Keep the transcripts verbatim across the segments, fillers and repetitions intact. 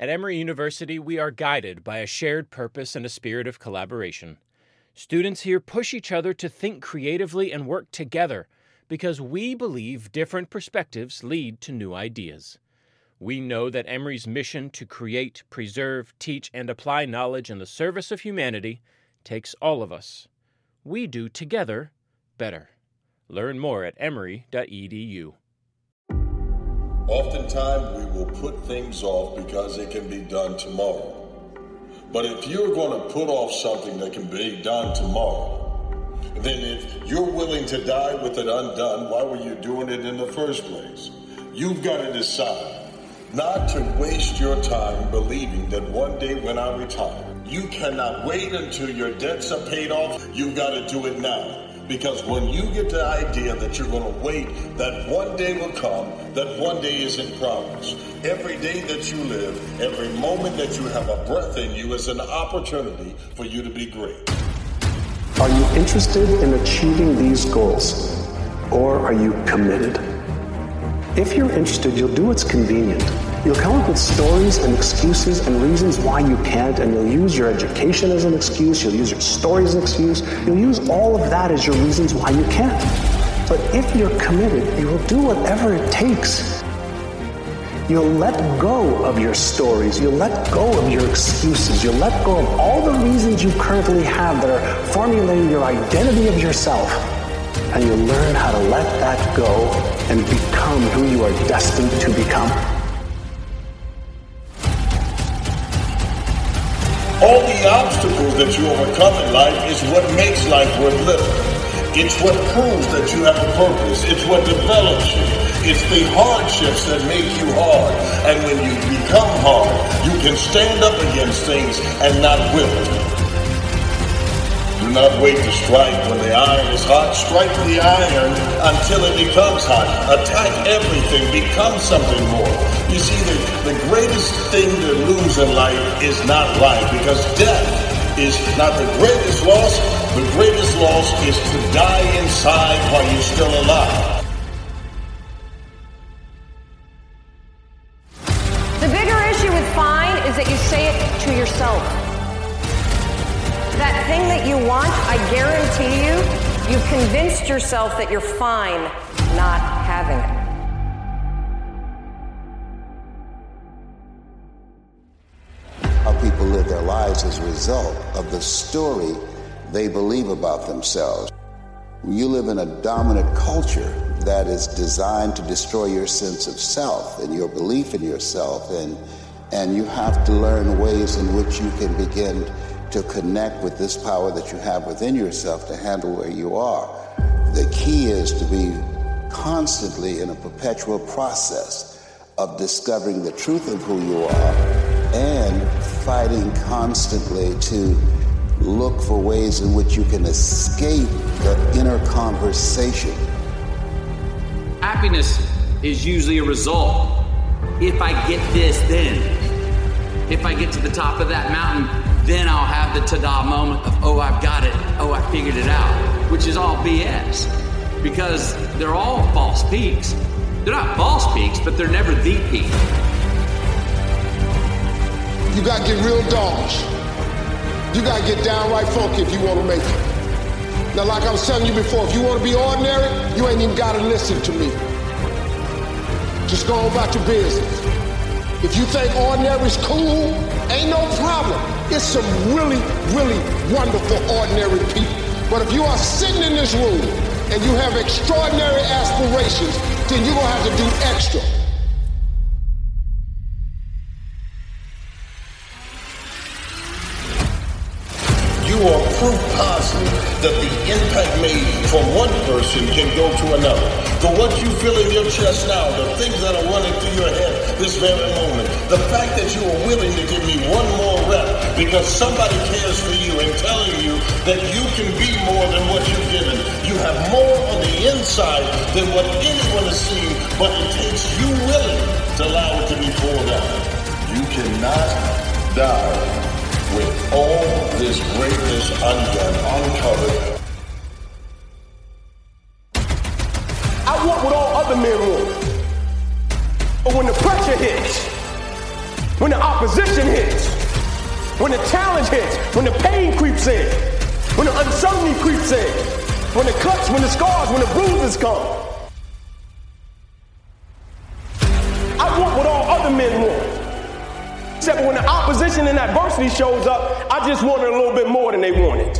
At Emory University, we are guided by a shared purpose and a spirit of collaboration. Students here push each other to think creatively and work together because we believe different perspectives lead to new ideas. We know that Emory's mission to create, preserve, teach, and apply knowledge in the service of humanity takes all of us. We do together better. Learn more at emory dot e d u. Oftentimes we will put things off because it can be done tomorrow. But if you're going to put off something that can be done tomorrow, then if you're willing to die with it undone, why were you doing it in the first place? You've got to decide not to waste your time believing that one day when I retire, you cannot wait until your debts are paid off. You've got to do it now. Because when you get the idea that you're going to wait, that one day will come, that one day isn't promised. Every day that you live, every moment that you have a breath in you is an opportunity for you to be great. Are you interested in achieving these goals, or are you committed? If you're interested, you'll do what's convenient. You'll come up with stories and excuses and reasons why you can't, and you'll use your education as an excuse, you'll use your stories as an excuse, you'll use all of that as your reasons why you can't. But if you're committed, you will do whatever it takes. You'll let go of your stories, you'll let go of your excuses, you'll let go of all the reasons you currently have that are formulating your identity of yourself, and you'll learn how to let that go and become who you are destined to become. All the obstacles that you overcome in life is what makes life worth living. It's what proves that you have a purpose. It's what develops you. It's the hardships that make you hard. And when you become hard, you can stand up against things and not wilt. Do not wait to strike when the iron is hot. Strike the iron until it becomes hot. Attack everything. Become something more. You see, the, the greatest thing to lose in life is not life, because death is not the greatest loss. The greatest loss is to die inside while you're still alive. The bigger issue with fine is that you say it to yourself. That thing that you want, I guarantee you, you've convinced yourself that you're fine not having it. How people live their lives as a result of the story they believe about themselves. You live in a dominant culture that is designed to destroy your sense of self and your belief in yourself, and and you have to learn ways in which you can begin to connect with this power that you have within yourself to handle where you are. The key is to be constantly in a perpetual process of discovering the truth of who you are and fighting constantly to look for ways in which you can escape the inner conversation. Happiness is usually a result. If I get this, then. If I get to the top of that mountain, then I'll have the ta-da moment of, oh, I've got it. Oh, I figured it out, which is all B S, because they're all false peaks. They're not false peaks, but they're never the peak. You gotta get real dogs. You gotta get downright funky if you wanna make it. Now, like I was telling you before, if you wanna be ordinary, you ain't even gotta listen to me. Just go on about your business. If you think ordinary is cool, ain't no problem. It's some really, really wonderful ordinary people. But if you are sitting in this room and you have extraordinary aspirations, then you're gonna have to do extra. You are proof positive that the impact made from one person can go to another. The what you feel in your chest now, the things that are running through your head this very moment, the fact that you are willing to give me one more rep because somebody cares for you and telling you that you can be more than what you've given. You have more on the inside than what anyone has seen, but it takes you willing to allow it to be poured out. You cannot die with all this greatness undone, uncovered. I want what all other men want. But when the pressure hits, when the opposition hits, when the challenge hits, when the pain creeps in, when the uncertainty creeps in, when the cuts, when the scars, when the bruises come. I want what all other men want. Except when the opposition and adversity shows up, I just wanted a little bit more than they wanted.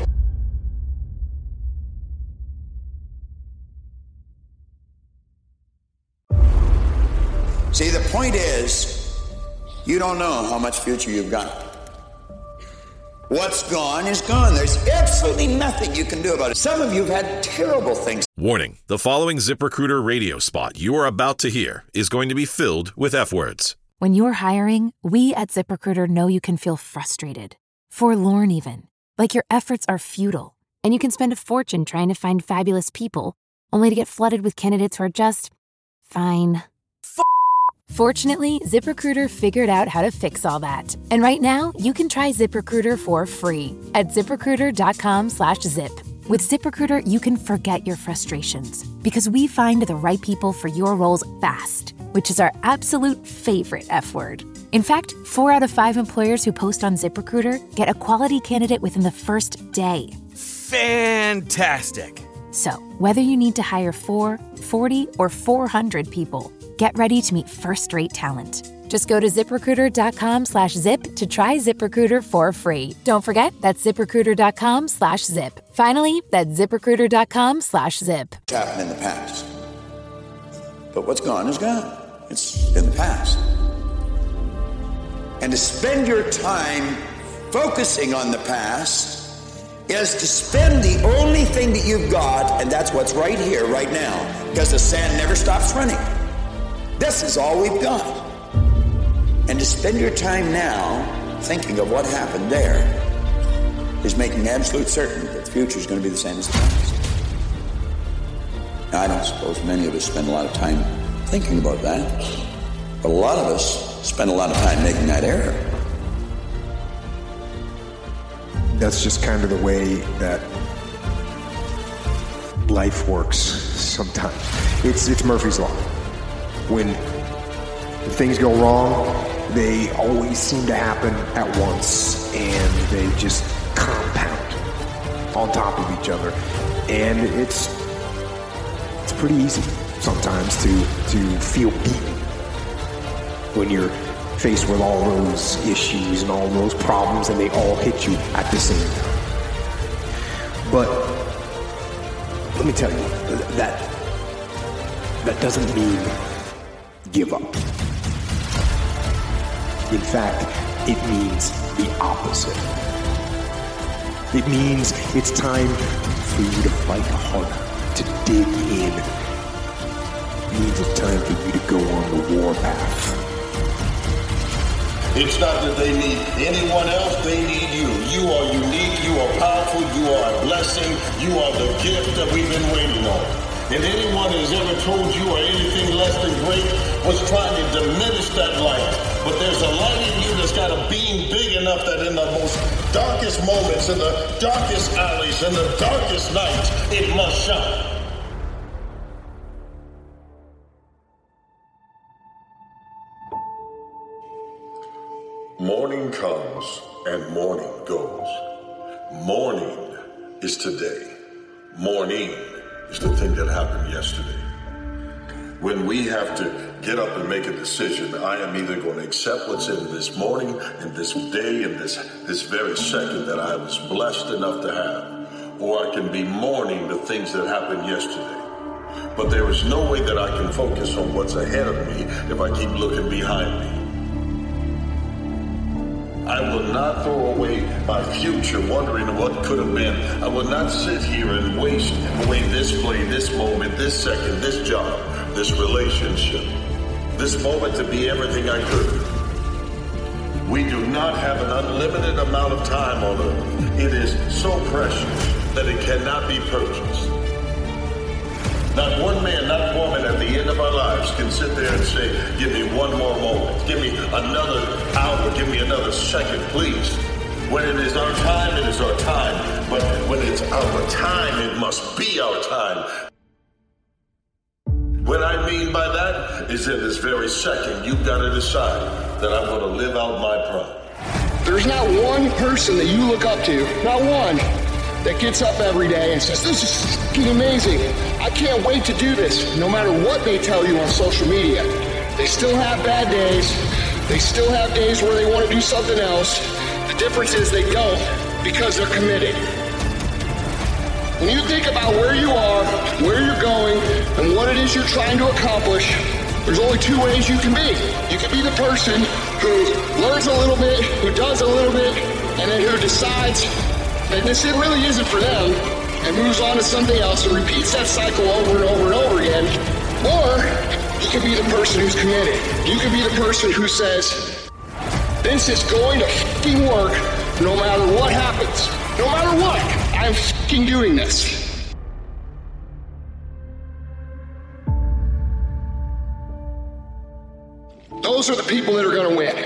See, the point is, you don't know how much future you've got. What's gone is gone. There's absolutely nothing you can do about it. Some of you have had terrible things. Warning, the following ZipRecruiter radio spot you are about to hear is going to be filled with F-words. When you're hiring, we at ZipRecruiter know you can feel frustrated, forlorn even, like your efforts are futile, and you can spend a fortune trying to find fabulous people, only to get flooded with candidates who are just fine. Fortunately, ZipRecruiter figured out how to fix all that. And right now, you can try ZipRecruiter for free at ZipRecruiter.com slash zip. With ZipRecruiter, you can forget your frustrations because we find the right people for your roles fast, which is our absolute favorite F word. In fact, four out of five employers who post on ZipRecruiter get a quality candidate within the first day. Fantastic. So, whether you need to hire four, forty, or four hundred people, get ready to meet first-rate talent. Just go to ZipRecruiter.com slash zip to try ZipRecruiter for free. Don't forget, that's ZipRecruiter.com slash zip. Finally, that's ZipRecruiter.com slash zip. It's happened in the past. But what's gone is gone. It's in the past. And to spend your time focusing on the past is to spend the only thing that you've got, and that's what's right here, right now, because the sand never stops running. This is all we've got. And to spend your time now thinking of what happened there is making absolute certain that the future is going to be the same as the past. Now, I don't suppose many of us spend a lot of time thinking about that, but a lot of us spend a lot of time making that error. That's just kind of the way that life works sometimes. It's it's Murphy's Law. When things go wrong, they always seem to happen at once, and they just compound on top of each other. And it's it's pretty easy sometimes to to feel beaten when you're faced with all those issues and all those problems, and they all hit you at the same time. But let me tell you, that that doesn't mean give up. In fact, it means the opposite. It means it's time for you to fight harder, to dig in. It means it's time for you to go on the war path. It's not that they need anyone else, they need you. You are unique, you are powerful, you are a blessing, you are the gift that we've been waiting on. And anyone who's ever told you or anything less than great was trying to diminish that light. But there's a light in you that's got a beam big enough that in the most darkest moments, in the darkest alleys, in the darkest nights, it must shine. Morning comes and morning goes. Morning is today. Morning is the thing that happened yesterday. When we have to get up and make a decision, I am either going to accept what's in this morning and this day and this, this very second that I was blessed enough to have, or I can be mourning the things that happened yesterday. But there is no way that I can focus on what's ahead of me if I keep looking behind me. I will not throw away my future wondering what could have been. I will not sit here and waste away this play, this moment, this second, this job, this relationship, this moment to be everything I could. We do not have an unlimited amount of time on earth. It is so precious that it cannot be purchased. Not one man, not woman at the end of our lives can sit there and say, give me one more moment, give me another hour, give me another second, please. When it is our time, it is our time. But when it's our time, it must be our time. What I mean by that is in this very second, you've got to decide, that I'm going to live out my prime. There's not one person that you look up to, not one, that gets up every day and says, this is fucking amazing. I can't wait to do this. No matter what they tell you on social media, they still have bad days. They still have days where they want to do something else. The difference is they don't because they're committed. When you think about where you are, where you're going, and what it is you're trying to accomplish, there's only two ways you can be. You can be the person who learns a little bit, who does a little bit, and then who decides that this it really isn't for them, and moves on to something else and repeats that cycle over and over and over again. Or you can be the person who's committed. You can be the person who says, this is going to fucking work no matter what happens. No matter what, I'm fucking doing this. Those are the people that are going to win.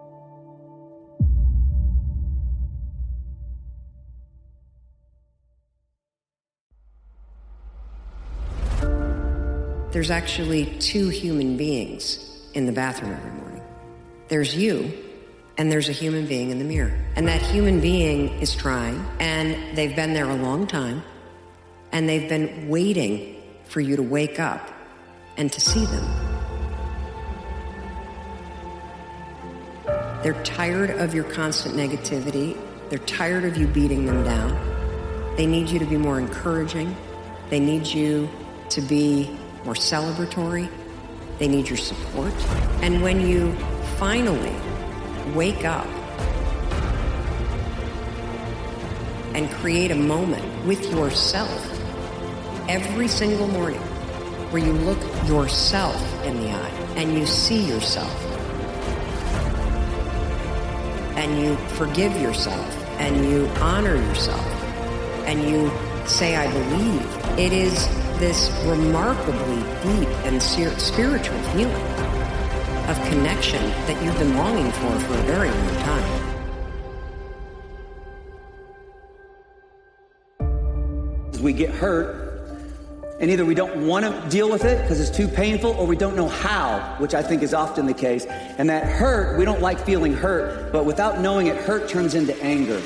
There's actually two human beings in the bathroom every morning. There's you, and there's a human being in the mirror. And that human being is trying, and they've been there a long time, and they've been waiting for you to wake up and to see them. They're tired of your constant negativity. They're tired of you beating them down. They need you to be more encouraging. They need you to be more celebratory. They need your support. And when you finally wake up and create a moment with yourself every single morning where you look yourself in the eye and you see yourself and you forgive yourself and you honor yourself and you say, I believe, it is this remarkably deep and spiritual feeling of connection that you've been longing for for a very long time. We get hurt, and either we don't want to deal with it because it's too painful, or we don't know how, which I think is often the case. And that hurt, we don't like feeling hurt, but without knowing it, hurt turns into anger.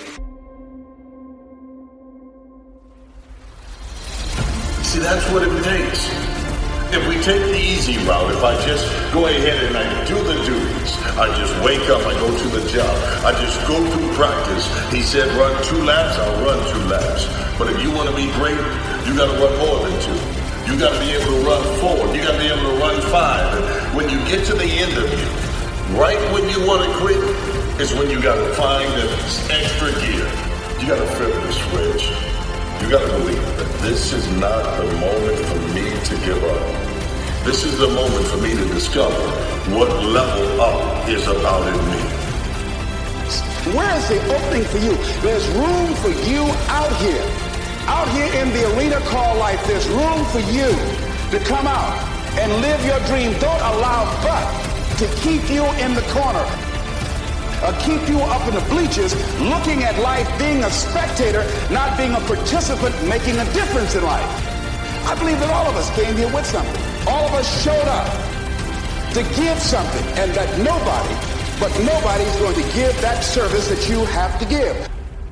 See, that's what it takes. If we take the easy route, if I just go ahead and I do the duties, I just wake up, I go to the job, I just go through practice. He said run two laps, I'll run two laps. But if you want to be great, you got to run more than two. You got to be able to run four. You got to be able to run five. And when you get to the end of you, right when you want to quit, is when you got to find an extra gear. You got to flip the switch. You got to believe that this is not the moment for me to give up. This is the moment for me to discover what level up is about in me. Where is the opening for you? There's room for you out here. Out here in the arena called life, there's room for you to come out and live your dream. Don't allow but to keep you in the corner. Uh, keep you up in the bleachers, looking at life, being a spectator, not being a participant, making a difference in life. I believe that all of us came here with something. All of us showed up to give something, and that nobody, but nobody's going to give that service that you have to give.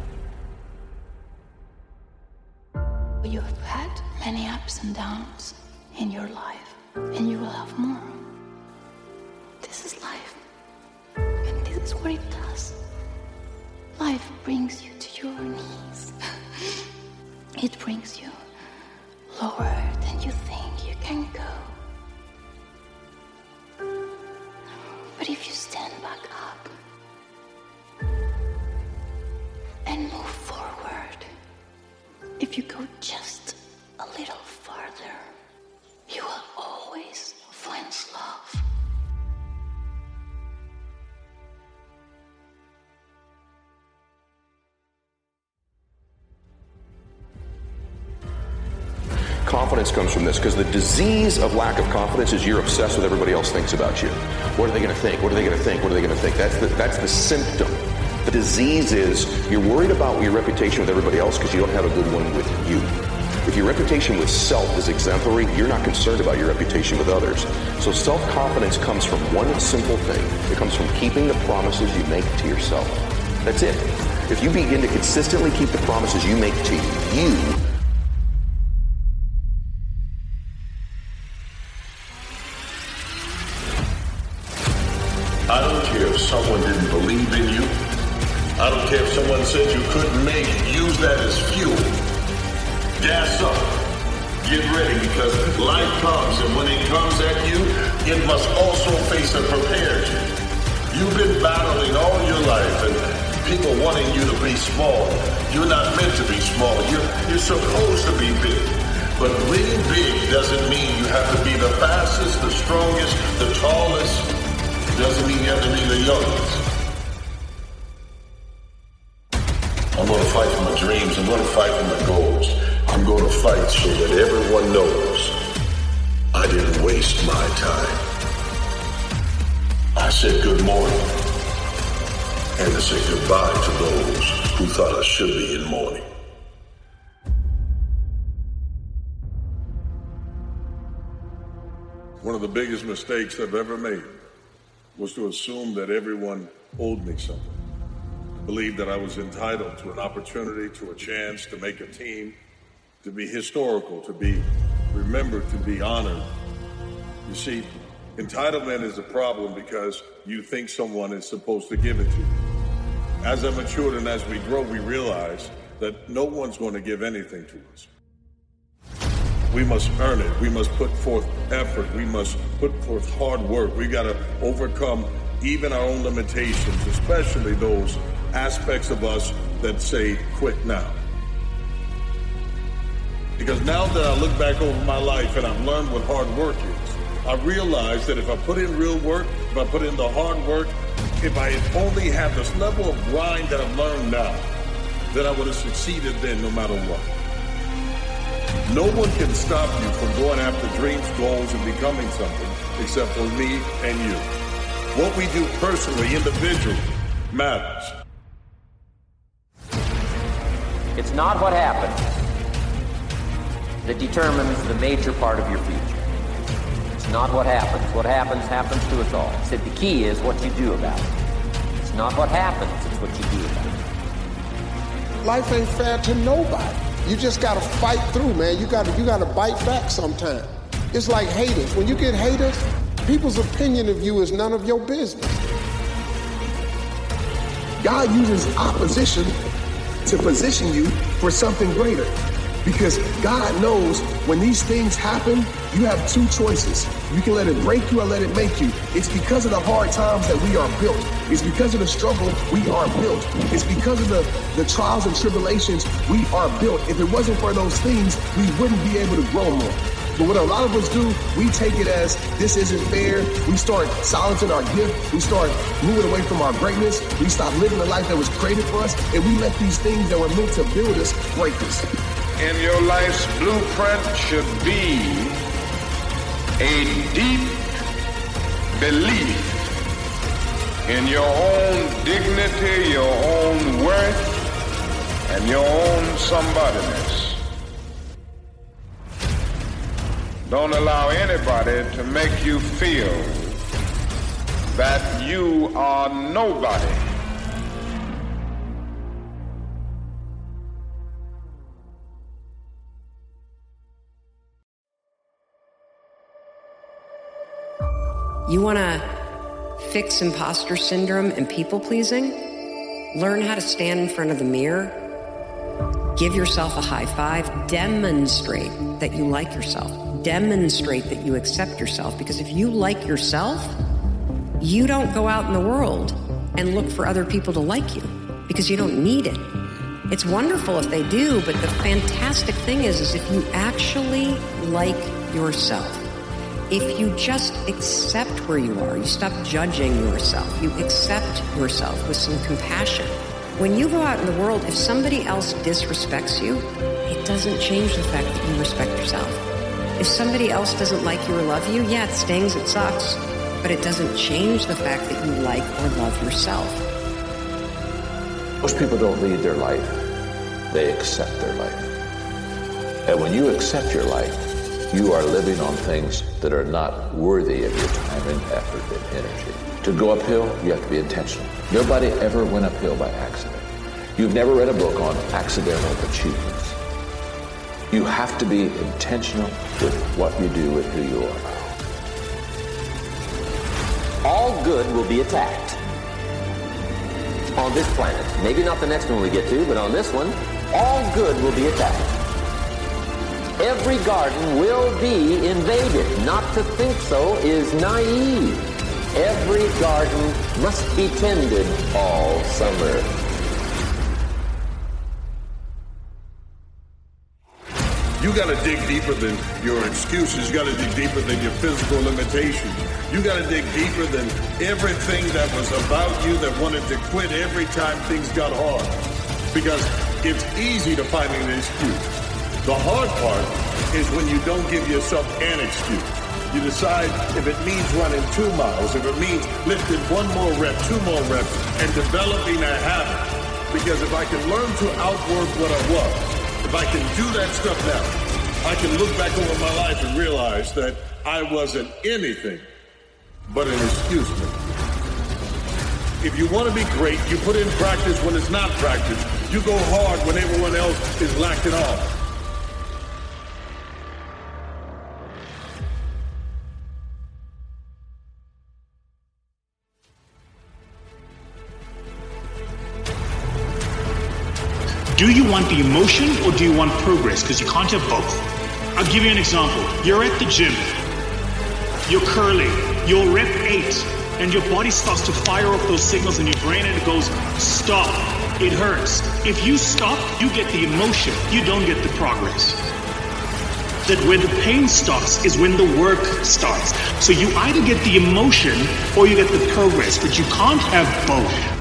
You have had many ups and downs in your life, and you will have more. This is life. This is what it does. Life brings you to your knees. It brings you lower than you think you can go. But if you stand back up and move forward, if you go just a little farther, you will always find love. Confidence comes from this, because the disease of lack of confidence is you're obsessed with everybody else thinks about you. What are they going to think? What are they going to think? What are they going to think? That's the, that's the symptom. The disease is you're worried about your reputation with everybody else because you don't have a good one with you. If your reputation with self is exemplary, you're not concerned about your reputation with others. So self-confidence comes from one simple thing. It comes from keeping the promises you make to yourself. That's it. If you begin to consistently keep the promises you make to you, I don't care if someone didn't believe in you. I don't care if someone said you couldn't make it. Use that as fuel. Gas up. Get ready, because life comes, and when it comes at you, it must also face and prepare you. You've been battling all your life, and people wanting you to be small. You're not meant to be small. You're, you're supposed to be big. But being big doesn't mean you have to be the fastest, the strongest, the tallest. Doesn't mean you have to be the youngest. I'm going to fight for my dreams. I'm going to fight for my goals. I'm going to fight so that everyone knows I didn't waste my time. I said good morning, and I said goodbye to those who thought I should be in mourning. One of the biggest mistakes I've ever made was to assume that everyone owed me something. Believed that I was entitled to an opportunity, to a chance to make a team, to be historical, to be remembered, to be honored. You see, entitlement is a problem because you think someone is supposed to give it to you. As I matured and as we grow, we realize that no one's going to give anything to us. We must earn it. We must put forth effort. We must put forth hard work. We got to overcome even our own limitations, especially those aspects of us that say, quit now. Because now that I look back over my life and I've learned what hard work is, I realize that if I put in real work, if I put in the hard work, if I only had this level of grind that I've learned now, then I would have succeeded then no matter what. No one can stop you from going after dreams, goals, and becoming something except for me and you. What we do personally, individually, matters. It's not what happens that determines the major part of your future. It's not what happens. What happens, happens to us all. So the key is what you do about it. It's not what happens, it's what you do about it. Life ain't fair to nobody. You just gotta fight through, man. You gotta, you gotta bite back sometime. It's like haters. When you get haters, people's opinion of you is none of your business. God uses opposition to position you for something greater. Because God knows when these things happen, you have two choices. You can let it break you or let it make you. It's because of the hard times that we are built. It's because of the struggle we are built. It's because of the, the trials and tribulations we are built. If it wasn't for those things, we wouldn't be able to grow more. But what a lot of us do, we take it as this isn't fair. We start silencing our gift. We start moving away from our greatness. We stop living the life that was created for us. And we let these things that were meant to build us break us. In your life's blueprint should be a deep belief in your own dignity, your own worth, and your own somebodyness. Don't allow anybody to make you feel that you are nobody. You want to fix imposter syndrome and people pleasing? Learn how to stand in front of the mirror. Give yourself a high five. Demonstrate that you like yourself. Demonstrate that you accept yourself. Because if you like yourself, you don't go out in the world and look for other people to like you because you don't need it. It's wonderful if they do, but the fantastic thing is, is if you actually like yourself. If you just accept where you are, you stop judging yourself, you accept yourself with some compassion. When you go out in the world, if somebody else disrespects you, it doesn't change the fact that you respect yourself. If somebody else doesn't like you or love you, yeah, it stings, it sucks, but it doesn't change the fact that you like or love yourself. Most people don't lead their life, they accept their life. And when you accept your life, you are living on things that are not worthy of your time and effort and energy. To go uphill, you have to be intentional. Nobody ever went uphill by accident. You've never read a book on accidental achievements. You have to be intentional with what you do and who you are. All good will be attacked on this planet. Maybe not the next one we get to, but on this one, all good will be attacked. Every garden will be invaded. Not to think so is naive. Every garden must be tended all summer. You got to dig deeper than your excuses. You got to dig deeper than your physical limitations. You got to dig deeper than everything that was about you that wanted to quit every time things got hard. Because it's easy to find an excuse. The hard part is when you don't give yourself an excuse. You decide if it means running two miles, if it means lifting one more rep, two more reps, and developing a habit. Because if I can learn to outwork what I was, if I can do that stuff now, I can look back over my life and realize that I wasn't anything but an excuse me. If you want to be great, you put in practice when it's not practice. You go hard when everyone else is lacking off. Do you want the emotion or do you want progress? Because you can't have both. I'll give you an example. You're at the gym. You're curling. You're rep eight. And your body starts to fire off those signals in your brain and it goes, stop. It hurts. If you stop, you get the emotion. You don't get the progress. That where the pain stops is when the work starts. So you either get the emotion or you get the progress, but you can't have both.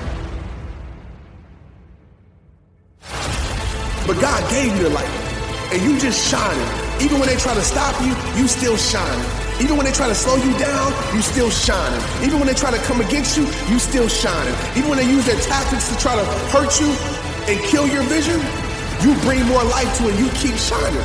But God gave you the light, and you just shining. Even when they try to stop you, you still shining. Even when they try to slow you down, you still shining. Even when they try to come against you, you still shining. Even when they use their tactics to try to hurt you and kill your vision, you bring more light to it, and you keep shining.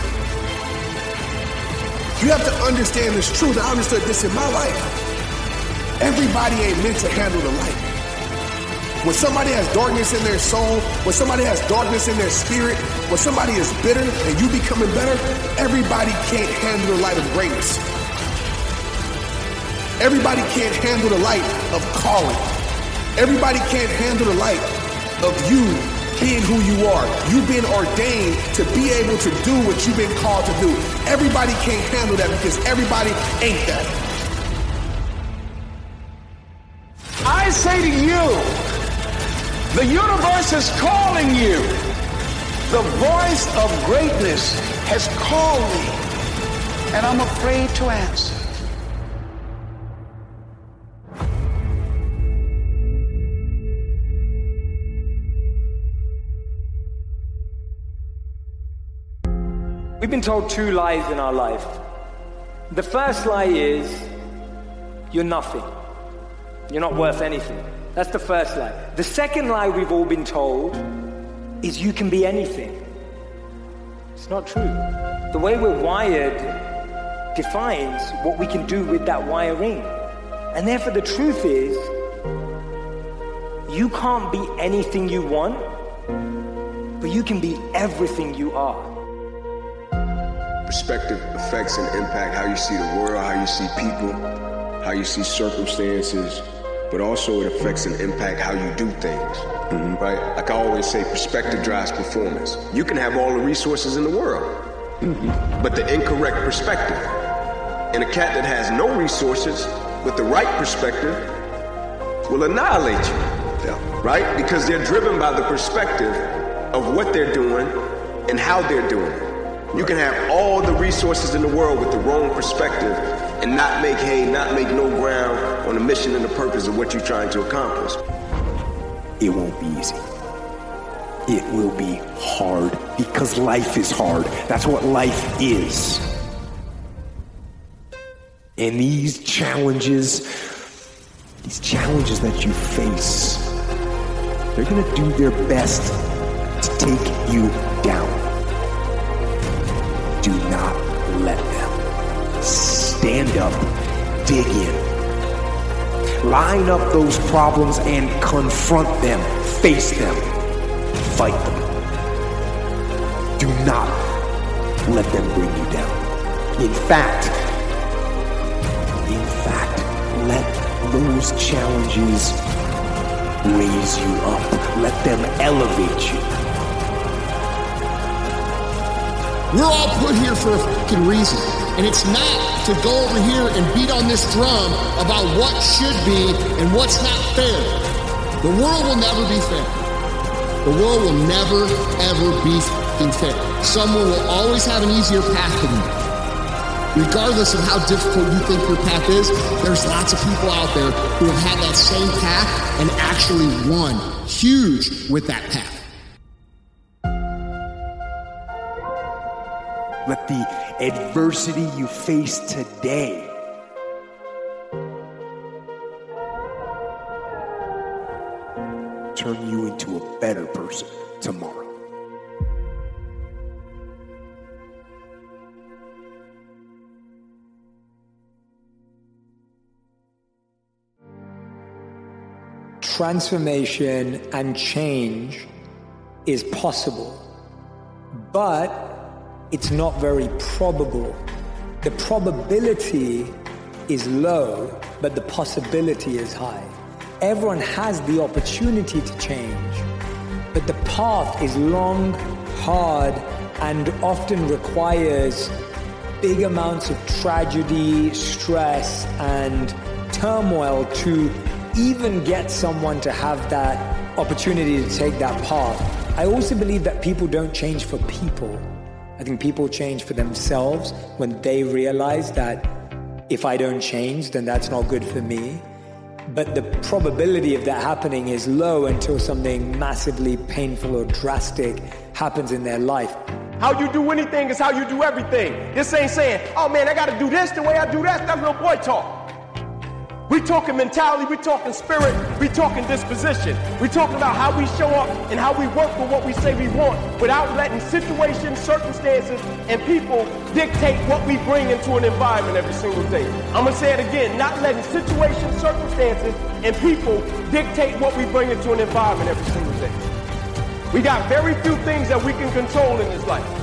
You have to understand this truth. I understood this in my life. Everybody ain't meant to handle the light. When somebody has darkness in their soul, when somebody has darkness in their spirit, when somebody is bitter and you becoming better, everybody can't handle the light of greatness. Everybody can't handle the light of calling. Everybody can't handle the light of you being who you are. You've been ordained to be able to do what you've been called to do. Everybody can't handle that because everybody ain't that. I say to you, the universe is calling you. The voice of greatness has called me, and I'm afraid to answer. We've been told two lies in our life. The first lie is, you're nothing. You're not worth anything. That's the first lie. The second lie we've all been told is you can be anything. It's not true. The way we're wired defines what we can do with that wiring. And therefore the truth is, you can't be anything you want, but you can be everything you are. Perspective affects and impact how you see the world, how you see people, how you see circumstances, but also it affects and impact how you do things, mm-hmm. right? Like I always say, perspective drives performance. You can have all the resources in the world, mm-hmm. but the incorrect perspective. And a cat that has no resources with the right perspective will annihilate you, yeah. right? Because they're driven by the perspective of what they're doing and how they're doing it. You can have all the resources in the world with the wrong perspective and not make hay, not make no ground on the mission and the purpose of what you're trying to accomplish. It won't be easy. It will be hard because life is hard. That's what life is. And these challenges, these challenges that you face, they're going to do their best to take you down. Do not let them. Stand up, dig in. Line up those problems and confront them. Face them. Fight them. Do not let them bring you down. In fact, in fact, let those challenges raise you up. Let them elevate you. We're all put here for a fucking reason. And it's not to go over here and beat on this drum about what should be and what's not fair. The world will never be fair. The world will never, ever be fucking fair. Someone will always have an easier path than you. Regardless of how difficult you think your path is, there's lots of people out there who have had that same path and actually won huge with that path. Let the adversity you face today turn you into a better person tomorrow. Transformation and change is possible, but it's not very probable. The probability is low, but the possibility is high. Everyone has the opportunity to change, but the path is long, hard, and often requires big amounts of tragedy, stress, and turmoil to even get someone to have that opportunity to take that path. I also believe that people don't change for people. I think people change for themselves when they realize that if I don't change, then that's not good for me. But the probability of that happening is low until something massively painful or drastic happens in their life. How you do anything is how you do everything. This ain't saying, oh man, I gotta do this the way I do that. That's little boy talk. We talking mentality, we talking spirit, we talking disposition. We talking about how we show up and how we work for what we say we want without letting situations, circumstances, and people dictate what we bring into an environment every single day. I'm gonna say it again, not letting situations, circumstances, and people dictate what we bring into an environment every single day. We got very few things that we can control in this life.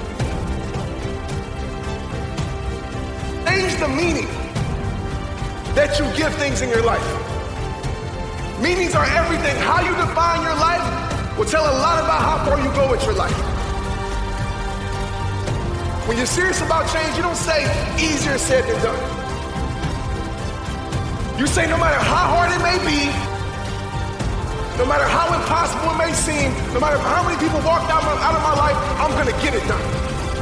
Change the meaning that you give things in your life. Meanings are everything. How you define your life will tell a lot about how far you go with your life. When you're serious about change, you don't say easier said than done. You say no matter how hard it may be, no matter how impossible it may seem, no matter how many people walked out, out of my life, I'm gonna get it done.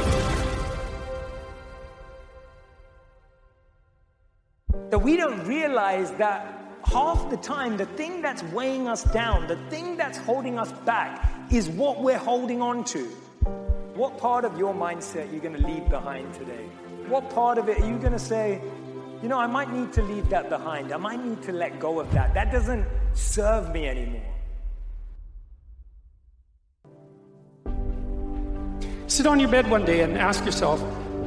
That we don't realize that half the time the thing that's weighing us down, the thing that's holding us back is what we're holding on to. What part of your mindset are you going to leave behind today? What part of it are you going to say, you know, I might need to leave that behind. I might need to let go of that. That doesn't serve me anymore. Sit on your bed one day and ask yourself,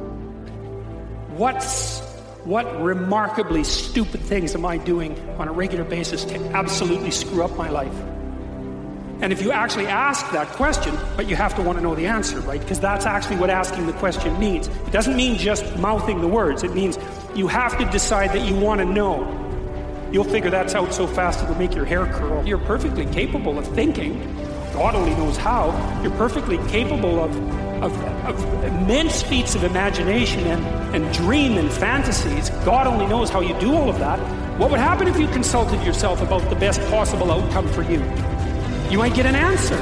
what's What remarkably stupid things am I doing on a regular basis to absolutely screw up my life? And if you actually ask that question, but you have to want to know the answer, right? Because that's actually what asking the question means. It doesn't mean just mouthing the words. It means you have to decide that you want to know. You'll figure that's out so fast it'll make your hair curl. You're perfectly capable of thinking. God only knows how. You're perfectly capable of Of, of immense feats of imagination and, and dream and fantasies. God only knows how you do all of that. What would happen if you consulted yourself about the best possible outcome for you? You might get an answer.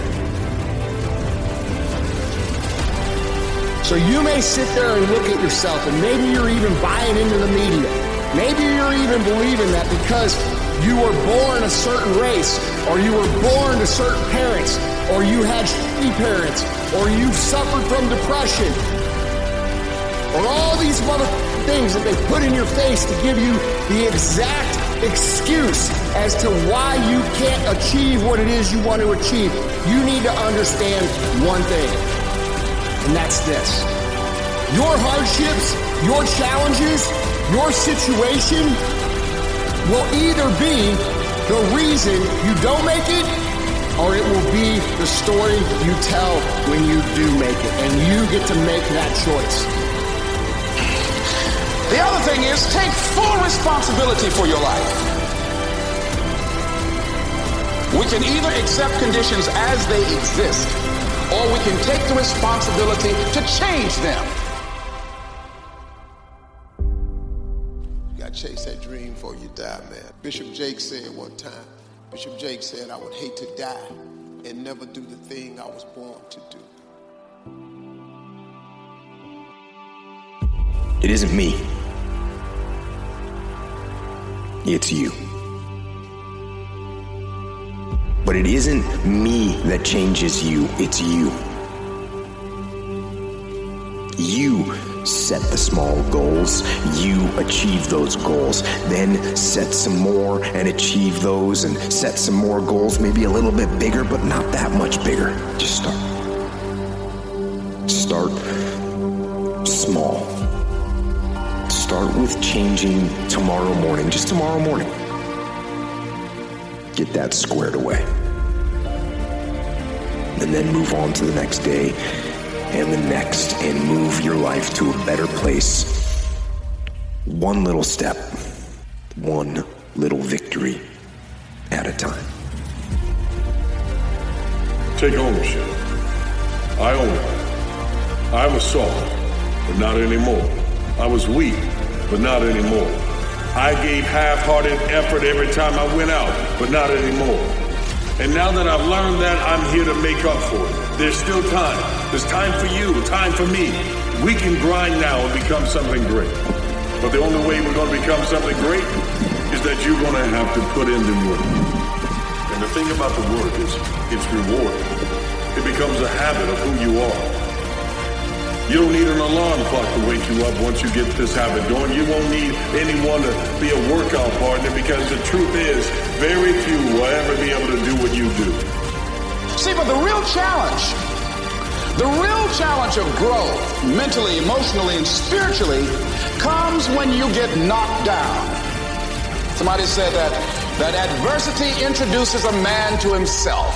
So you may sit there and look at yourself, and maybe you're even buying into the media. Maybe you're even believing that because you were born a certain race, or you were born to certain parents, or you had shitty parents, or you suffered from depression, or all these other things that they put in your face to give you the exact excuse as to why you can't achieve what it is you want to achieve. You need to understand one thing, and that's this. Your hardships, your challenges, your situation will either be the reason you don't make it, or it will be the story you tell when you do make it, and you get to make that choice. The other thing is, take full responsibility for your life. We can either accept conditions as they exist, or we can take the responsibility to change them. You gotta chase that dream before you die, man. Bishop Jake said one time, Bishop Jake said, I would hate to die and never do the thing I was born to do. It isn't me. It's you. But it isn't me that changes you, it's you. You set the small goals, you achieve those goals, then set some more and achieve those, and set some more goals, maybe a little bit bigger, but not that much bigger. Just start. Start small. Start with changing tomorrow morning, just tomorrow morning. Get that squared away. And then move on to the next day and the next, and move your life to a better place. One little step, one little victory at a time. Take ownership. I own it. I was soft, but not anymore. I was weak, but not anymore. I gave half-hearted effort every time I went out, but not anymore. And now that I've learned that, I'm here to make up for it. There's still time. There's time for you, time for me. We can grind now and become something great. But the only way we're going to become something great is that you're going to have to put in the work. And the thing about the work is, it's rewarding. It becomes a habit of who you are. You don't need an alarm clock to wake you up once you get this habit going. You won't need anyone to be a workout partner, because the truth is, very few will ever be able to do what you do. See, but the real challenge, the real challenge of growth, mentally, emotionally, and spiritually, comes when you get knocked down. Somebody said that, that adversity introduces a man to himself.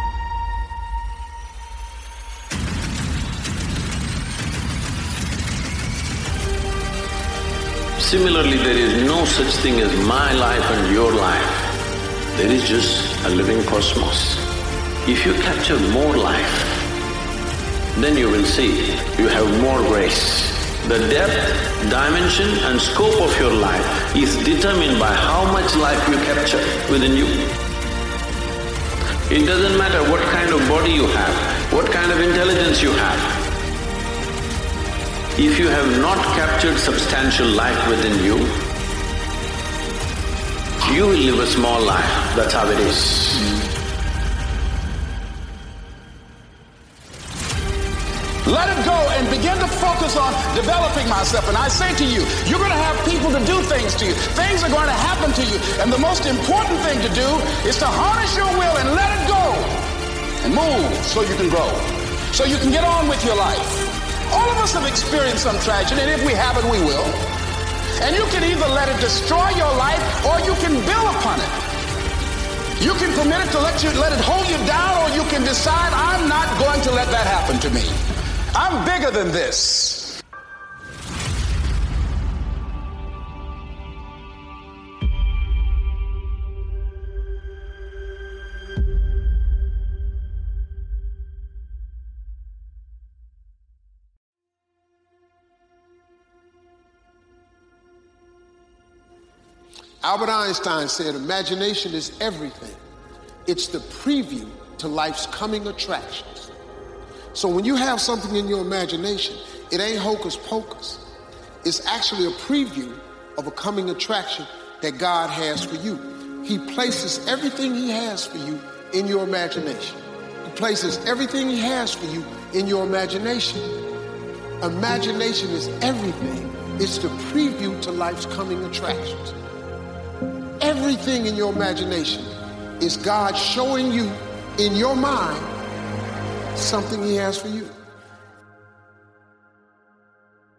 Similarly, there is no such thing as my life and your life. There is just a living cosmos. If you capture more life, then you will see you have more grace. The depth, dimension, and scope of your life is determined by how much life you capture within you. It doesn't matter what kind of body you have, what kind of intelligence you have. If you have not captured substantial life within you, you will live a small life. That's how it is. Let it go and begin to focus on developing myself. And I say to you, you're going to have people to do things to you. Things are going to happen to you. And the most important thing to do is to harness your will and let it go. And move so you can grow. So you can get on with your life. All of us have experienced some tragedy, and if we haven't, we will. And you can either let it destroy your life, or you can build upon it. You can permit it to let you let it hold you down, or you can decide, I'm not going to let that happen to me. I'm bigger than this. Albert Einstein said, imagination is everything. It's the preview to life's coming attractions. So when you have something in your imagination, it ain't hocus pocus. It's actually a preview of a coming attraction that God has for you. He places everything he has for you in your imagination. He places everything he has for you in your imagination. Imagination is everything. It's the preview to life's coming attractions. Everything in your imagination is God showing you in your mind something he has for you.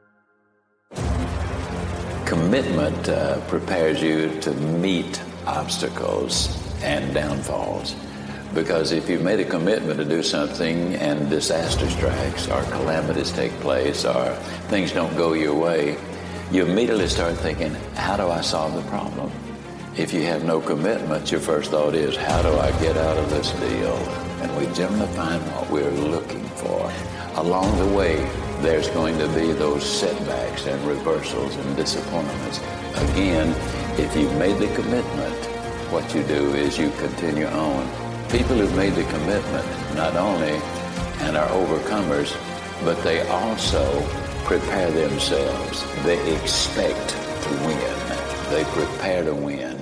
commitment uh, prepares you to meet obstacles and downfalls. Because if you've made a commitment to do something and disaster strikes or calamities take place or things don't go your way, you immediately start thinking, how do I solve the problem? If you have no commitment, your first thought is, how do I get out of this deal? And we generally find what we're looking for. Along the way, there's going to be those setbacks and reversals and disappointments. Again, if you've made the commitment, what you do is you continue on. People who've made the commitment not only and are overcomers, but they also prepare themselves. They expect to win. They prepare to win.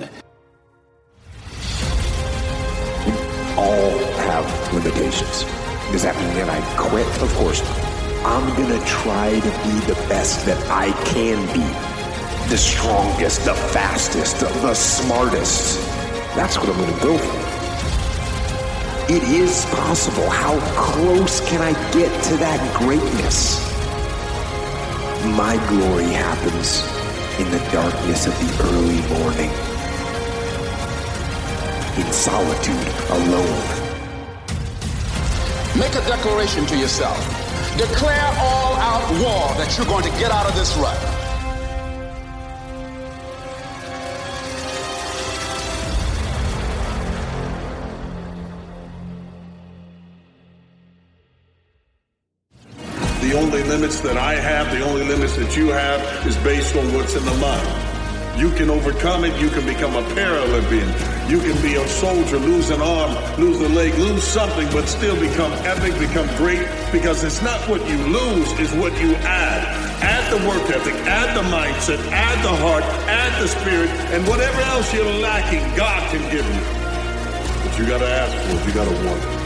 We all have limitations. Does that mean that I quit? Of course not. I'm gonna try to be the best that I can be. The strongest, the fastest, the smartest. That's what I'm gonna go for. It is possible. How close can I get to that greatness? My glory happens in the darkness of the early morning, in solitude, alone. Make a declaration to yourself. Declare all-out war that you're going to get out of this rut. The only limits that I have, the only limits that you have, is based on what's in the mind. You can overcome it. You can become a Paralympian. You can be a soldier, lose an arm, lose a leg, lose something, but still become epic, become great, because it's not what you lose, it's what you add. Add the work ethic, add the mindset, add the heart, add the spirit, and whatever else you're lacking, God can give you. But you gotta ask for it, you gotta want it.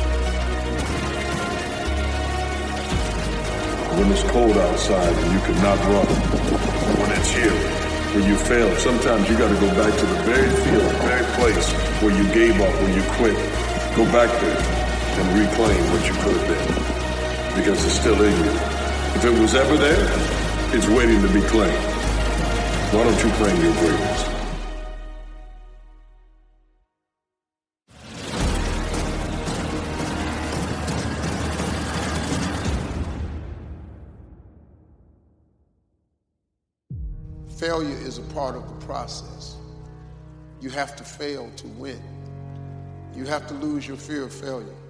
When it's cold outside and you cannot run, when it's here, when you fail, sometimes you got to go back to the very field, the very place where you gave up, where you quit. Go back there and reclaim what you could have been, because it's still in you. If it was ever there, it's waiting to be claimed. Why don't you claim your greatness? Failure is a part of the process. You have to fail to win. You have to lose your fear of failure.